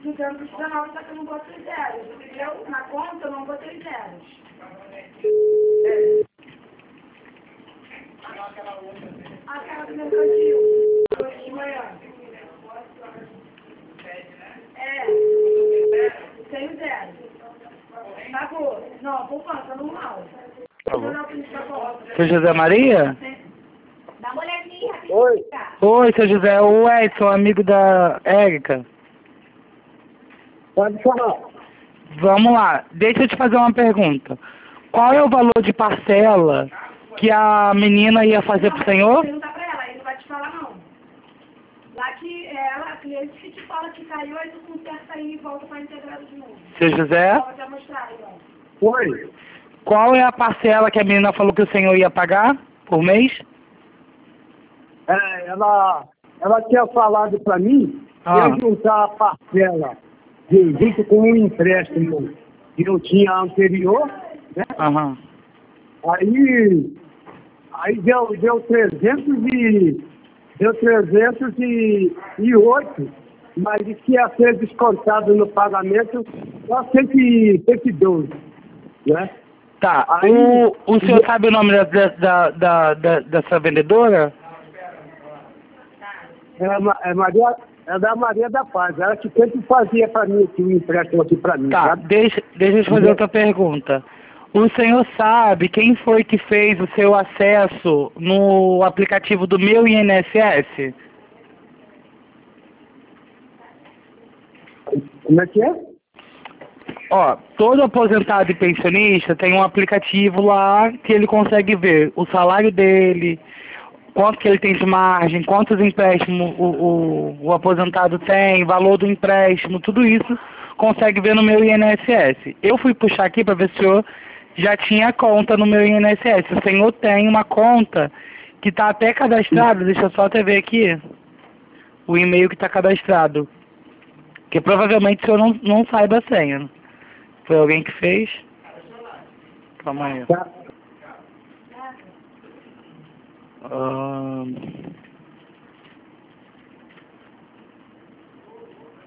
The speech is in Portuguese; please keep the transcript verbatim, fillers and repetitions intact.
dentro do canal, só que eu não botei zeros, entendeu? Na conta eu não botei zeros. É. Aquela do mercantil, hoje de manhã. É, tenho zero. Pagou. Não, poupança normal. Tá bom. Seu José Maria? Dá uma olhadinha. Oi. Oi, seu José. O Edson, amigo da Érica. Pode falar. Vamos lá. Deixa eu te fazer uma pergunta. Qual é o valor de parcela que a menina ia fazer pro senhor? Pergunta pra ela, ele não vai te falar não. Lá que ela, a cliente que te fala que caiu, aí tu conserta aí e volta pra integrado de novo. Seu José? Pode já mostrar, então. Oi. Qual é a parcela que a menina falou que o senhor ia pagar por mês? É, ela, ela tinha falado para mim que Ah. ia juntar a parcela de- junto com um empréstimo que eu tinha anterior, né? Aham. Aí, aí deu, deu trezentos e deu trezentos e oito, mas que ia ser descontado no pagamento só cento e doze, né? Tá. Aí- O, o senhor sabe o nome da, da, da, da, dessa vendedora? É, Ma- é, Maria, é da Maria da Paz, ela que sempre fazia para mim aqui, um empréstimo aqui para mim, Tá, sabe? deixa, deixa eu te fazer outra pergunta. O senhor sabe quem foi que fez o seu acesso no aplicativo do meu I N S S? Como é que é? Ó, todo aposentado e pensionista tem um aplicativo lá que ele consegue ver o salário dele, quanto que ele tem de margem, quantos empréstimos o, o, o aposentado tem, valor do empréstimo, tudo isso consegue ver no meu I N S S. Eu fui puxar aqui para ver se o senhor já tinha conta no meu I N S S. O senhor tem uma conta que está até cadastrada, deixa eu só até ver aqui o e-mail que está cadastrado. Que provavelmente o senhor não, não saiba a senha. Foi alguém que fez? Calma aí. Tá. Ahn,